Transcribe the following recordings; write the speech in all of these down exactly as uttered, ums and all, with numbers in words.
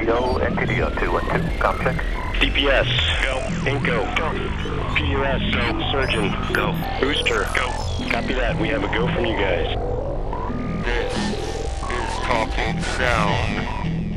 Toledo, N T D O two one two, com check. D P S, go. Inco, go. P U S, go. Surgeon, go. Booster, go. Copy that. We have a go from you guys. This is Talking Sound.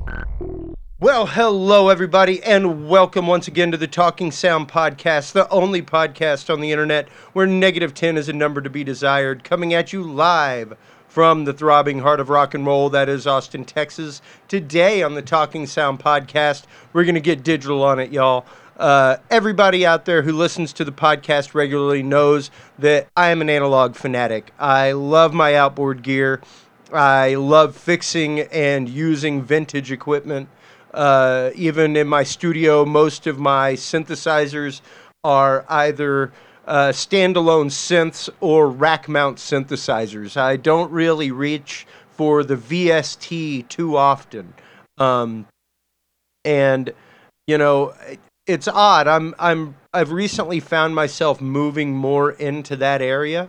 Well, hello, everybody, and welcome once again to the Talking Sound Podcast, the only podcast on the internet where negative ten is a number to be desired, coming at you live from the throbbing heart of rock and roll, that is Austin, Texas. Today on the Talking Sound Podcast, we're going to get digital on it, y'all. Uh, everybody out there who listens to the podcast regularly knows that I am an analog fanatic. I love my outboard gear. I love fixing and using vintage equipment. Uh, even in my studio, most of my synthesizers are either uh, standalone synths or rack mount synthesizers. I don't really reach for the V S T too often. Um, and, you know, it's odd. I'm, I'm, I've recently found myself moving more into that area.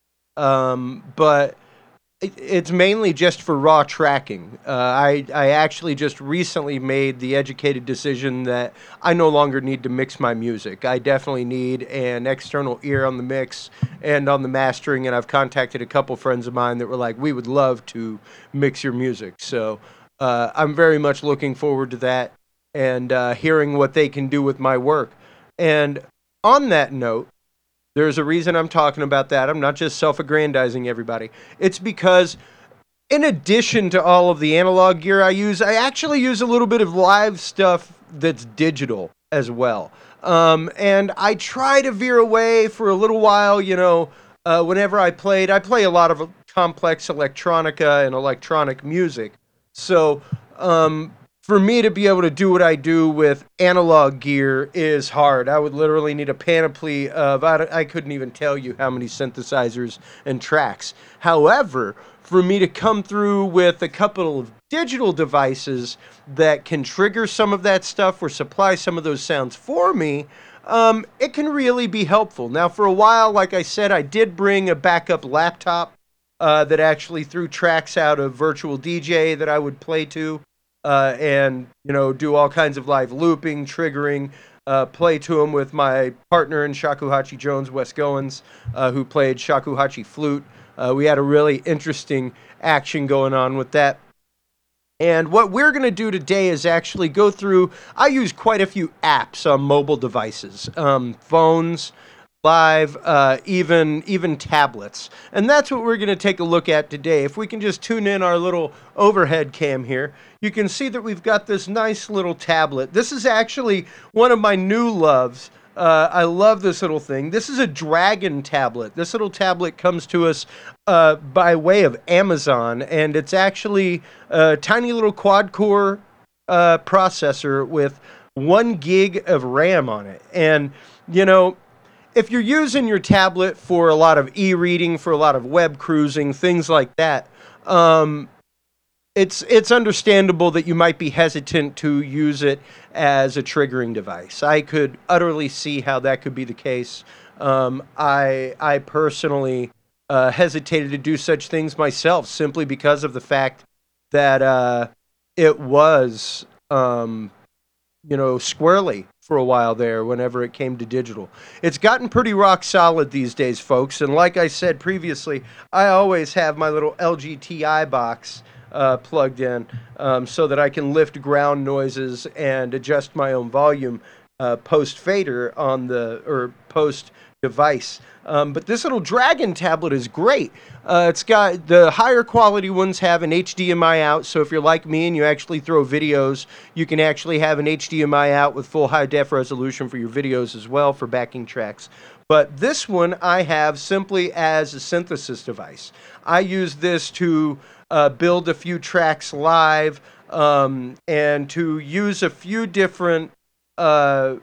Um, but it's mainly just for raw tracking. Uh, I I actually just recently made the educated decision that I no longer need to mix my music. I definitely need an external ear on the mix and on the mastering, and I've contacted a couple friends of mine that were like, we would love to mix your music. So uh, I'm very much looking forward to that and uh, hearing what they can do with my work. And on that note, there's a reason I'm talking about that. I'm not just self-aggrandizing everybody. It's because in addition to all of the analog gear I use, I actually use a little bit of live stuff that's digital as well. Um, and I try to veer away for a little while, you know, uh, whenever I played. I play a lot of complex electronica and electronic music. So, um... for me to be able to do what I do with analog gear is hard. I would literally need a panoply of, I, I couldn't even tell you how many synthesizers and tracks. However, for me to come through with a couple of digital devices that can trigger some of that stuff or supply some of those sounds for me, um, it can really be helpful. Now, for a while, like I said, I did bring a backup laptop uh, that actually threw tracks out of Virtual D J that I would play to. Uh, and, you know, do all kinds of live looping, triggering, uh, play to them with my partner in Shakuhachi Jones, Wes Goins, uh, who played Shakuhachi flute. Uh, we had a really interesting action going on with that. And what we're going to do today is actually go through, I use quite a few apps on mobile devices, um, phones, live, uh, even even tablets. And that's what we're going to take a look at today. If we can just tune in our little overhead cam here, you can see that we've got this nice little tablet. This is actually one of my new loves. Uh, I love this little thing. This is a Dragon tablet. This little tablet comes to us uh, by way of Amazon, and it's actually a tiny little quad-core uh, processor with one gig of RAM on it. And, you know, if you're using your tablet for a lot of e-reading, for a lot of web cruising, things like that, um, it's it's understandable that you might be hesitant to use it as a triggering device. I could utterly see how that could be the case. Um, I I personally uh, hesitated to do such things myself simply because of the fact that uh, it was, um, you know, squirrely for a while there whenever it came to digital. It's gotten pretty rock solid these days, folks, and like I said previously, I always have my little L G T I box uh, plugged in um, so that I can lift ground noises and adjust my own volume uh, post-fader on the, or post-device. Um, but this little Dragon tablet is great. Uh, it's got, the higher quality ones have an H D M I out, so if you're like me and you actually throw videos, you can actually have an H D M I out with full high-def resolution for your videos as well for backing tracks. But this one I have simply as a synthesis device. I use this to uh, build a few tracks live um, and to use a few different uh,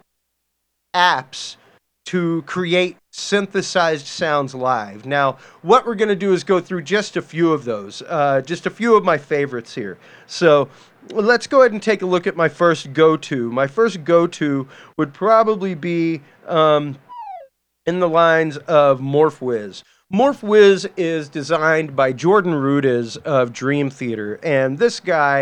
apps to create synthesized sounds live. Now, what we're going to do is go through just a few of those, uh, just a few of my favorites here. So let's go ahead and take a look at my first go-to. My first go-to would probably be um, in the lines of MorphWiz. MorphWiz is designed by Jordan Rudess of Dream Theater, and this guy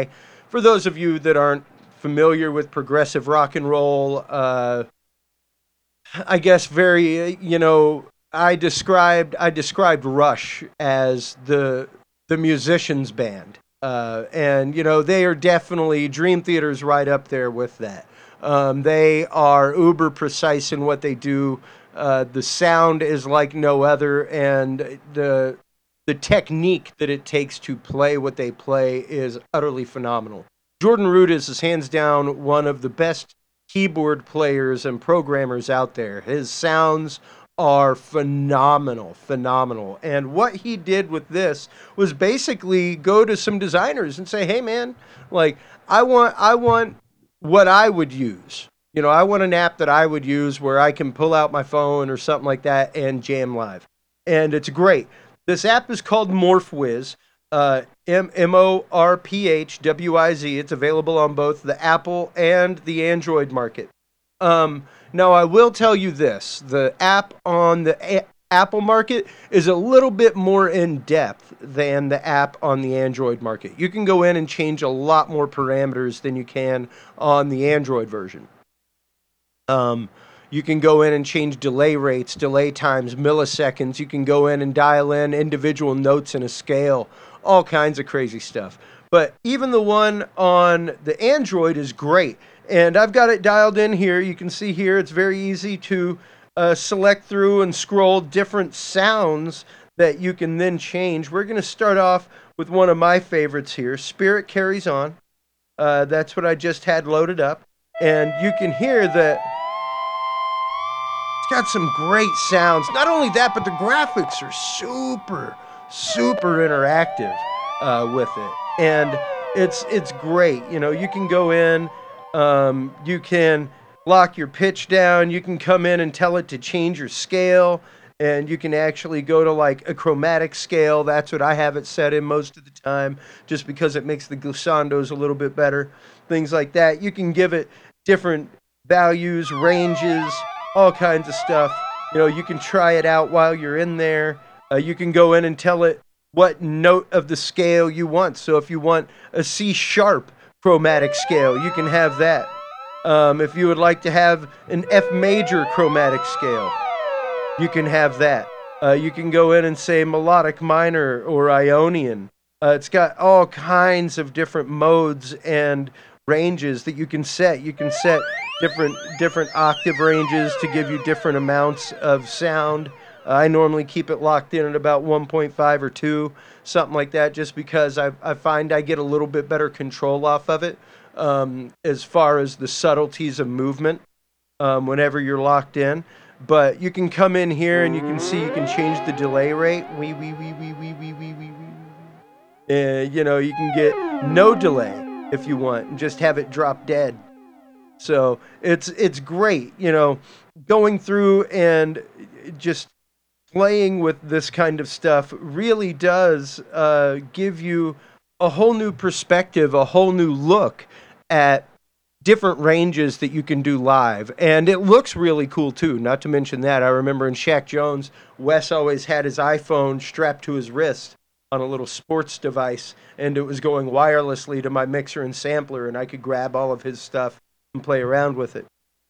for those of you that aren't familiar with progressive rock and roll, uh, I guess very, you know, I described I described Rush as the the musicians band, uh, and you know they are definitely Dream Theater's right up there with that. Um, they are uber precise in what they do. Uh, the sound is like no other, and the the technique that it takes to play what they play is utterly phenomenal. Jordan Rudess is hands down one of the best keyboard players and programmers out there. His sounds are phenomenal, phenomenal. And what he did with this was basically go to some designers and say, "Hey man, like I want I want what I would use. You know, I want an app that I would use where I can pull out my phone or something like that and jam live." And it's great. This app is called MorphWiz. Uh, M M O R P H W I Z. It's available on both the Apple and the Android market. Um, now, I will tell you this. The app on the a- Apple market is a little bit more in-depth than the app on the Android market. You can go in and change a lot more parameters than you can on the Android version. Um, you can go in and change delay rates, delay times, milliseconds. You can go in and dial in individual notes in a scale, all kinds of crazy stuff. But even the one on the Android is great. And I've got it dialed in here. You can see here it's very easy to uh, select through and scroll different sounds that you can then change. We're going to start off with one of my favorites here, Spirit Carries On. Uh, that's what I just had loaded up. And you can hear that it's got some great sounds. Not only that, but the graphics are super, super interactive uh, with it. And it's it's great. You know, you can go in, um, you can lock your pitch down, you can come in and tell it to change your scale, and you can actually go to like a chromatic scale. That's what I have it set in most of the time, just because it makes the glissandos a little bit better. Things like that. You can give it different values, ranges, all kinds of stuff. You know, you can try it out while you're in there. Uh, you can go in and tell it what note of the scale you want. So if you want a C sharp chromatic scale, you can have that. Um, if you would like to have an F major chromatic scale, you can have that. Uh, you can go in and say melodic minor or Ionian. Uh, it's got all kinds of different modes and ranges that you can set. You can set different different octave ranges to give you different amounts of sound. Uh, I normally keep it locked in at about one point five or two, something like that, just because I, I find I get a little bit better control off of it um, as far as the subtleties of movement um, whenever you're locked in. But you can come in here and you can see you can change the delay rate. Wee, wee, wee, wee, wee, wee, wee, wee, wee. Uh, you know, you can get no delay if you want and just have it drop dead. So it's it's great, you know, going through and just playing with this kind of stuff really does uh, give you a whole new perspective, a whole new look at different ranges that you can do live. And it looks really cool too, not to mention that. I remember in Shaq Jones, Wes always had his iPhone strapped to his wrist on a little sports device, and it was going wirelessly to my mixer and sampler, and I could grab all of his stuff and play around with it.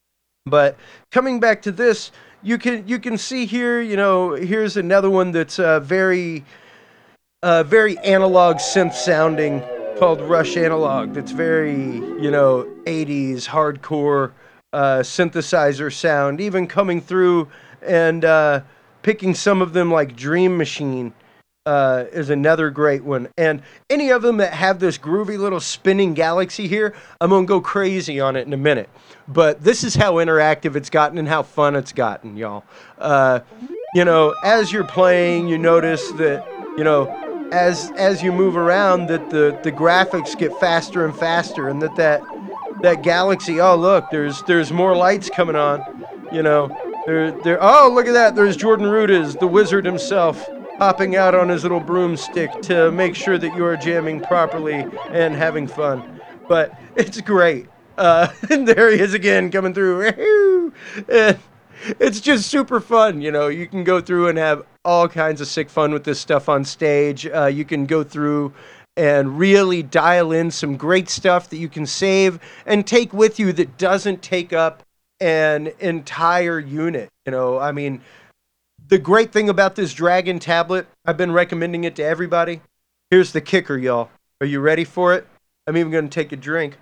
But coming back to this, you can you can see here, you know, here's another one that's uh, very, uh, very analog synth sounding, called Rush Analog. That's very, you know, eighties hardcore uh, synthesizer sound, even coming through and uh, picking some of them like Dream Machine. Uh, is another great one. And any of them that have this groovy little spinning galaxy here, I'm going to go crazy on it in a minute. But this is how interactive it's gotten and how fun it's gotten, y'all. Uh, you know, as you're playing, you notice that, you know, as as you move around, that the, the graphics get faster and faster, and that, that that galaxy, oh, look, there's there's more lights coming on, you know. There, there, oh, look at that, there's Jordan Rudess, the wizard himself, hopping out on his little broomstick to make sure that you are jamming properly and having fun. But it's great. Uh, and there he is again, coming through. And it's just super fun, you know. You can go through and have all kinds of sick fun with this stuff on stage. Uh, you can go through and really dial in some great stuff that you can save and take with you that doesn't take up an entire unit. You know, I mean, the great thing about this Dragon tablet, I've been recommending it to everybody. Here's the kicker, y'all. Are you ready for it? I'm even going to take a drink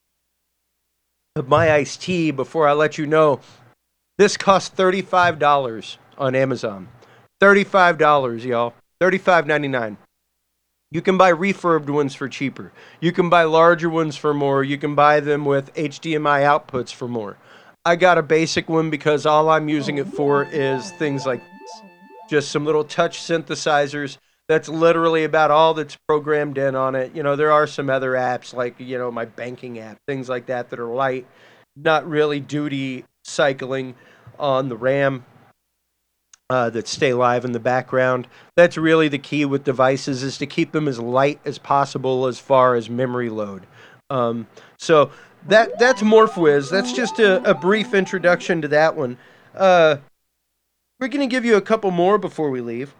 of my iced tea before I let you know. This costs thirty-five dollars on Amazon. thirty-five dollars, y'all. thirty-five ninety-nine. You can buy refurbed ones for cheaper. You can buy larger ones for more. You can buy them with H D M I outputs for more. I got a basic one because all I'm using it for is things like this. Just some little touch synthesizers. That's literally about all that's programmed in on it. You know, there are some other apps like, you know, my banking app, things like that that are light, not really duty cycling on the RAM. Uh, that stay live in the background. That's really the key with devices, is to keep them as light as possible as far as memory load. Um, so that that's MorphWiz. That's just a, a brief introduction to that one. Uh, we're going to give you a couple more before we leave.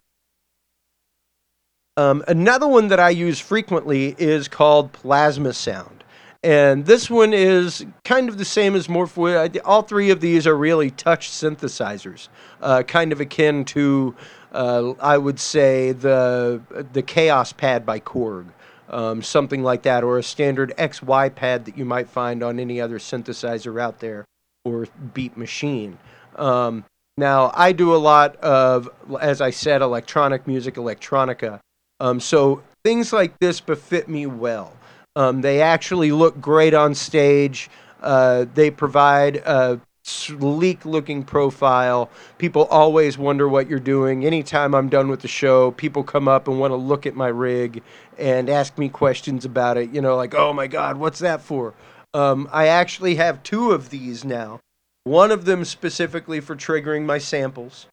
Um, another one that I use frequently is called Plasma Sound. And this one is kind of the same as MorphWiz. All three of these are really touch synthesizers, uh, kind of akin to, uh, I would say, the the Chaos Pad by Korg, um, something like that, or a standard X Y pad that you might find on any other synthesizer out there, or Beat Machine. Um, now, I do a lot of, as I said, electronic music, electronica, um, so things like this befit me well. Um, they actually look great on stage. Uh, they provide a sleek-looking profile. People always wonder what you're doing. Anytime I'm done with the show, people come up and want to look at my rig and ask me questions about it. You know, like, oh my God, what's that for? Um, I actually have two of these now. One of them specifically for triggering my samples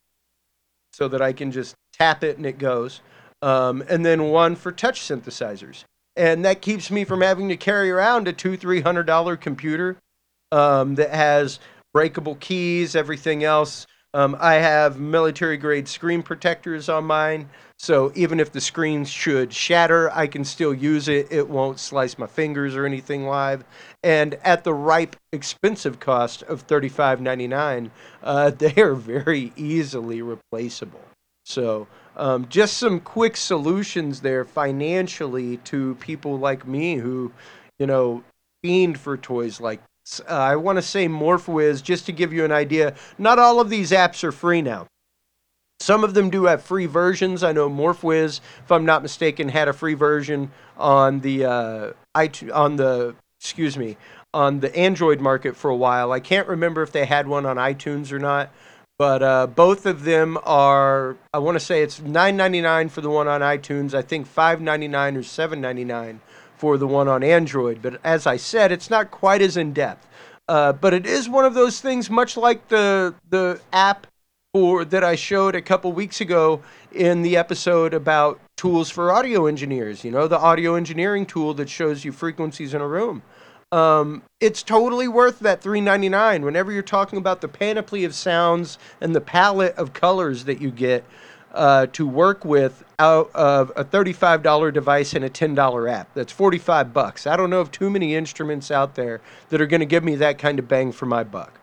so that I can just tap it and it goes. Um, and then one for touch synthesizers. And that keeps me from having to carry around a two, three hundred dollar computer um, that has breakable keys, everything else. Um, I have military grade screen protectors on mine, so even if the screen should shatter, I can still use it. It won't slice my fingers or anything live. And at the ripe, expensive cost of thirty-five ninety-nine, uh, they are very easily replaceable. So um, just some quick solutions there financially to people like me who, you know, fiend for toys like this. Uh, I want to say MorphWiz, just to give you an idea, not all of these apps are free now. Some of them do have free versions. I know MorphWiz, if I'm not mistaken, had a free version on the uh, iTunes, on the excuse me, on the Android market for a while. I can't remember if they had one on iTunes or not. But uh, both of them are, I want to say it's nine ninety-nine for the one on iTunes. I think five ninety-nine or seven ninety-nine for the one on Android. But as I said, it's not quite as in-depth. Uh, but it is one of those things, much like the the app for that I showed a couple weeks ago in the episode about tools for audio engineers. You know, the audio engineering tool that shows you frequencies in a room. Um, it's totally worth that three ninety-nine whenever you're talking about the panoply of sounds and the palette of colors that you get uh, to work with out of a thirty-five dollar device and a ten dollar app. That's forty-five bucks. I don't know of too many instruments out there that are going to give me that kind of bang for my buck.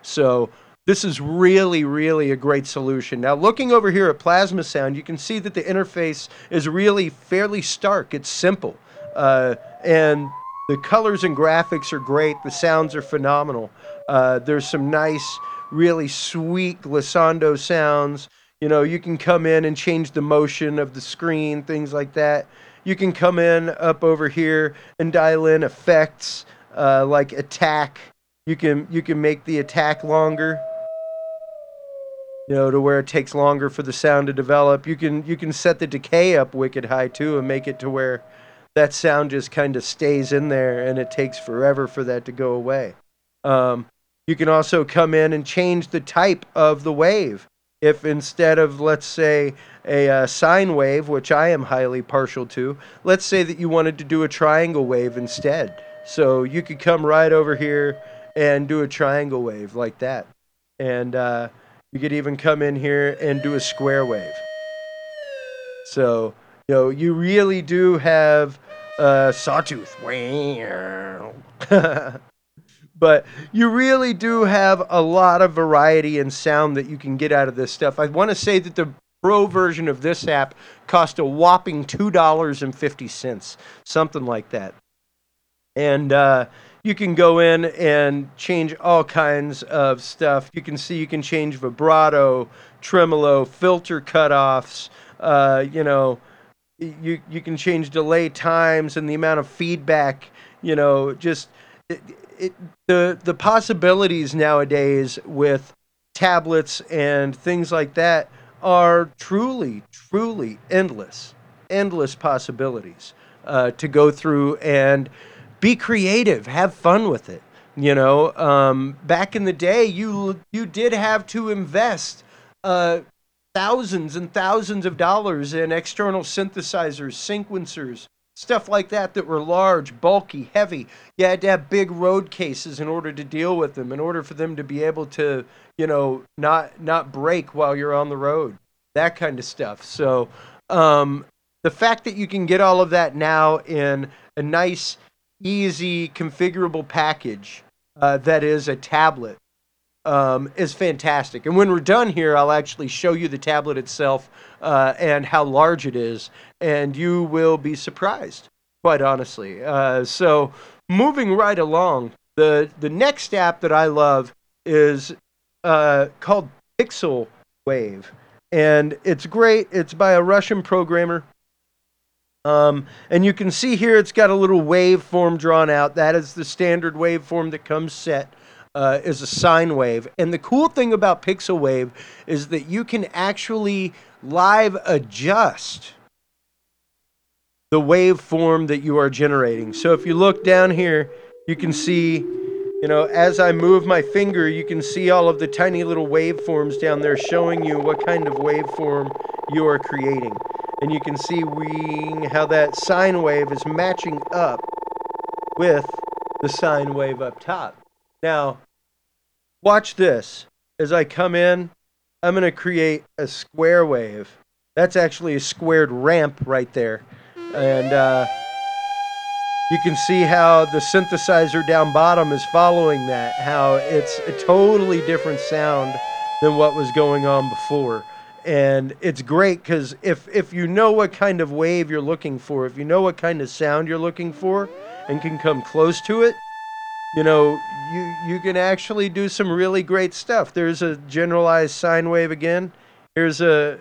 So this is really, really a great solution. Now, looking over here at Plasma Sound, you can see that the interface is really fairly stark. It's simple. Uh, and the colors and graphics are great. The sounds are phenomenal. Uh, there's some nice, really sweet glissando sounds. You know, you can come in and change the motion of the screen, things like that. You can come in up over here and dial in effects uh, like attack. You can you can make the attack longer, you know, to where it takes longer for the sound to develop. You can you can set the decay up wicked high too and make it to where that sound just kind of stays in there and it takes forever for that to go away. Um, you can also come in and change the type of the wave. If instead of, let's say, a uh, sine wave, which I am highly partial to, let's say that you wanted to do a triangle wave instead. So you could come right over here and do a triangle wave like that. And uh, you could even come in here and do a square wave. So You know, you really do have uh, Sawtooth. But you really do have a lot of variety and sound that you can get out of this stuff. I want to say that the Pro version of this app cost a whopping two dollars and fifty cents, something like that. And uh, you can go in and change all kinds of stuff. You can see you can change vibrato, tremolo, filter cutoffs, uh, you know, you you can change delay times and the amount of feedback, you know, just it, it, the the possibilities nowadays with tablets and things like that are truly truly endless endless possibilities uh, to go through and be creative, have fun with it. You know, um, back in the day, you you did have to invest uh, thousands and thousands of dollars in external synthesizers, sequencers, stuff like that that were large, bulky, heavy. You had to have big road cases in order to deal with them, in order for them to be able to, you know, not not break while you're on the road, that kind of stuff. So um, the fact that you can get all of that now in a nice, easy, configurable package uh, that is a tablet um, is fantastic. And when we're done here, I'll actually show you the tablet itself uh, and how large it is, and you will be surprised, quite honestly. Uh, so moving right along, the the next app that I love is uh, called Pixel Wave, and it's great. It's by a Russian programmer. Um, and you can see here it's got a little waveform drawn out. That is the standard waveform that comes set. Uh, is a sine wave. And the cool thing about Pixel Wave is that you can actually live adjust the waveform that you are generating. So if you look down here, you can see, you know, as I move my finger, you can see all of the tiny little waveforms down there showing you what kind of waveform you are creating. And you can see we, how that sine wave is matching up with the sine wave up top. Now, watch this. As I come in, I'm going to create a square wave. That's actually a squared ramp right there. And uh, you can see how the synthesizer down bottom is following that, how it's a totally different sound than what was going on before. And it's great because if, if you know what kind of wave you're looking for, if you know what kind of sound you're looking for and can come close to it, you know, you you can actually do some really great stuff. There's a generalized sine wave again. Here's a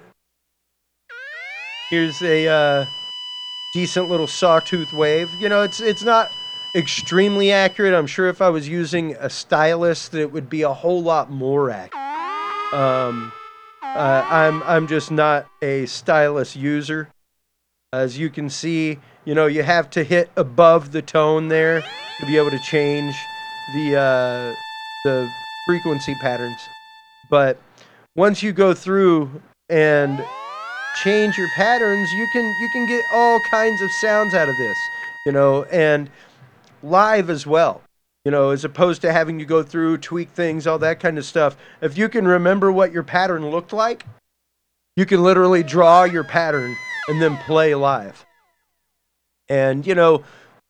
here's a uh, decent little sawtooth wave. You know, it's it's not extremely accurate. I'm sure if I was using a stylus, that it would be a whole lot more accurate. Um, uh, I'm I'm just not a stylus user. As you can see, you know, you have to hit above the tone there to be able to change the uh, the frequency patterns. But once you go through and change your patterns, you can you can get all kinds of sounds out of this, you know, and live as well. You know, as opposed to having you go through, tweak things, all that kind of stuff. If you can remember what your pattern looked like, you can literally draw your pattern and then play live. And, you know,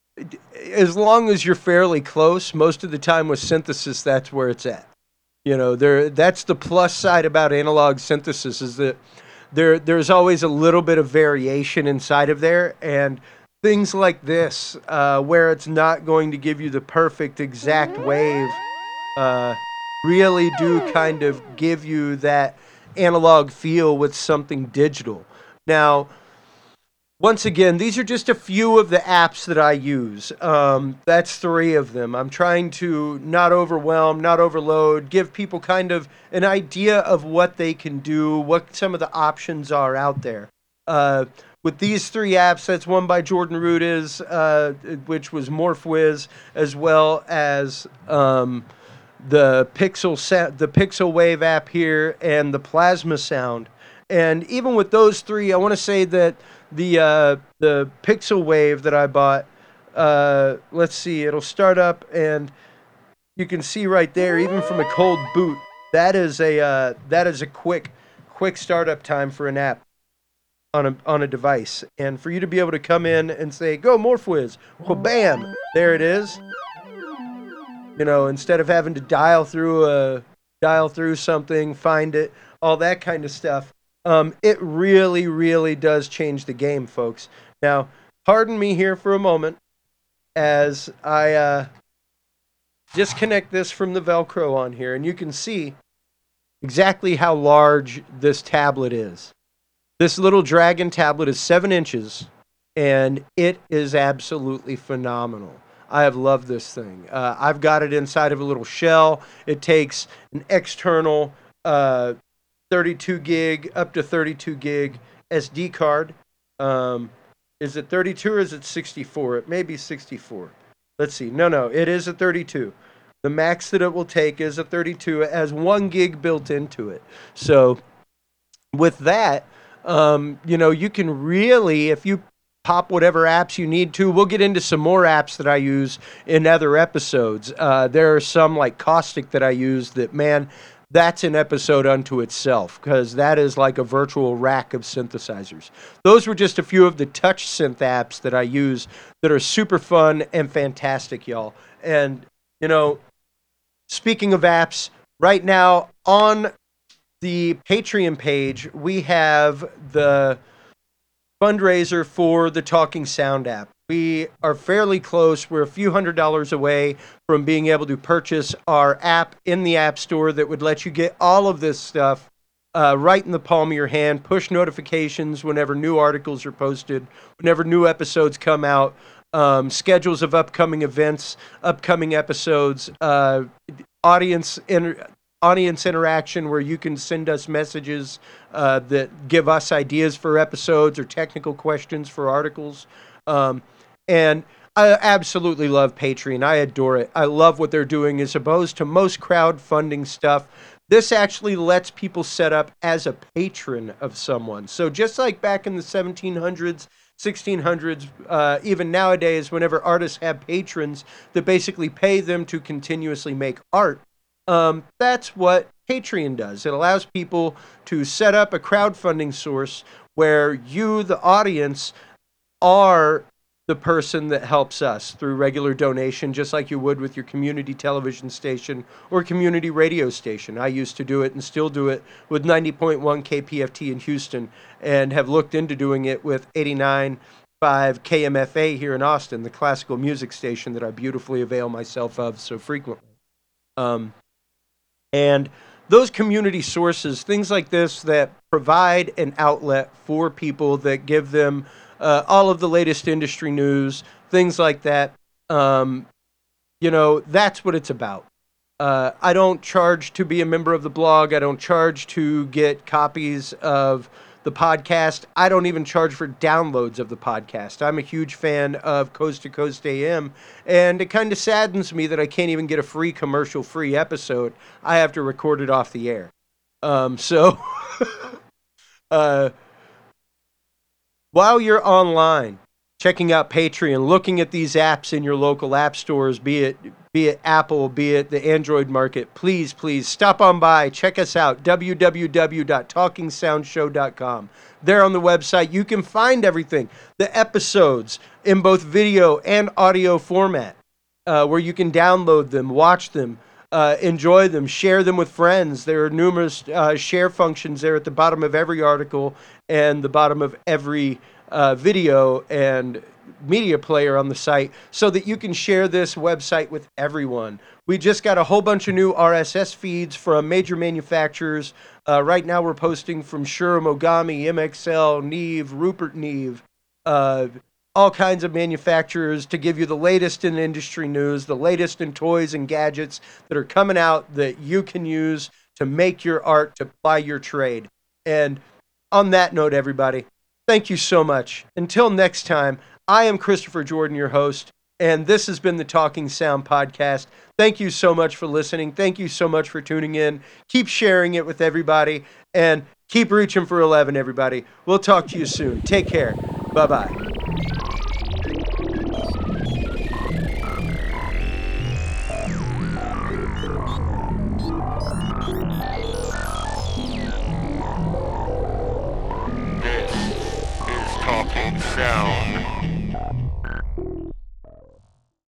as long as you're fairly close, most of the time with synthesis, that's where it's at. You know, there that's the plus side about analog synthesis, is that there there's always a little bit of variation inside of there, and things like this, uh, where it's not going to give you the perfect exact wave, uh, really do kind of give you that analog feel with something digital. Now, once again, these are just a few of the apps that I use. Um, that's three of them. I'm trying to not overwhelm, not overload, give people kind of an idea of what they can do, what some of the options are out there. Uh, with these three apps, that's one by Jordan Rudess, uh, which was MorphWiz, as well as um, the Pixel sa- the Pixel Wave app here and the Plasma Sound. And even with those three, I want to say that the uh, the Pixel Wave that I bought, uh, let's see, it'll start up, and you can see right there, even from a cold boot, that is a uh, that is a quick quick startup time for an app. on a on a device, and for you to be able to come in and say, "Go Morphwiz," well, bam, there it is. You know, instead of having to dial through a dial through something, find it, all that kind of stuff. Um, it really, really does change the game, folks. Now, pardon me here for a moment as I uh, disconnect this from the Velcro on here, and you can see exactly how large this tablet is. This little Dragon tablet is seven inches, and it is absolutely phenomenal. I have loved this thing. Uh, I've got it inside of a little shell. It takes an external uh, thirty-two gig, up to thirty-two gig S D card. Um, is it thirty-two or is it sixty-four? It may be sixty-four. Let's see. No, no, it is a thirty-two. The max that it will take is a thirty-two. It has one gig built into it. So with that, um, you know, you can really, if you pop whatever apps you need to. We'll get into some more apps that I use in other episodes. Uh, there are some like Caustic that I use that, man, that's an episode unto itself, because that is like a virtual rack of synthesizers. Those were just a few of the touch synth apps that I use that are super fun and fantastic, y'all. And, you know, speaking of apps, right now on the Patreon page, we have the fundraiser for the Talking Sound app. We are fairly close. We're a few hundred dollars away from being able to purchase our app in the App Store that would let you get all of this stuff uh, right in the palm of your hand, push notifications whenever new articles are posted, whenever new episodes come out, um, schedules of upcoming events, upcoming episodes, uh, audience inter- audience interaction where you can send us messages uh, that give us ideas for episodes or technical questions for articles. Um, and I absolutely love Patreon. I adore it. I love what they're doing as opposed to most crowdfunding stuff. This actually lets people set up as a patron of someone. So just like back in the seventeen hundreds, sixteen hundreds, uh, even nowadays, whenever artists have patrons that basically pay them to continuously make art, Um, that's what Patreon does. It allows people to set up a crowdfunding source where you, the audience, are the person that helps us through regular donation, just like you would with your community television station or community radio station. I used to do it and still do it with ninety point one K P F T in Houston, and have looked into doing it with eighty-nine point five K M F A here in Austin, the classical music station that I beautifully avail myself of so frequently. Um, And those community sources, things like this that provide an outlet for people, that give them uh, all of the latest industry news, things like that, um, you know, that's what it's about. Uh, I don't charge to be a member of the blog. I don't charge to get copies of the podcast. I don't even charge for downloads of the podcast. I'm a huge fan of Coast to Coast A M, and it kind of saddens me that I can't even get a free commercial-free episode. I have to record it off the air. Um, so, uh, while you're online, checking out Patreon, looking at these apps in your local app stores, be it be it Apple, be it the Android market, please, please stop on by. Check us out, w w w dot talking sound show dot com. There on the website, you can find everything, the episodes in both video and audio format, uh, where you can download them, watch them, uh, enjoy them, share them with friends. There are numerous uh, share functions there at the bottom of every article and the bottom of every uh, video and media player on the site, so that you can share this website with everyone. We just got a whole bunch of new R S S feeds from major manufacturers. Uh, right now we're posting from Shure, Mogami, M X L, Neve, Rupert Neve, uh, all kinds of manufacturers to give you the latest in industry news, the latest in toys and gadgets that are coming out that you can use to make your art, to ply your trade. And on that note, everybody, thank you so much. Until next time, I am Christopher Jordan, your host, and this has been the Talking Sound Podcast. Thank you so much for listening. Thank you so much for tuning in. Keep sharing it with everybody, and keep reaching for eleven, everybody. We'll talk to you soon. Take care. Bye-bye.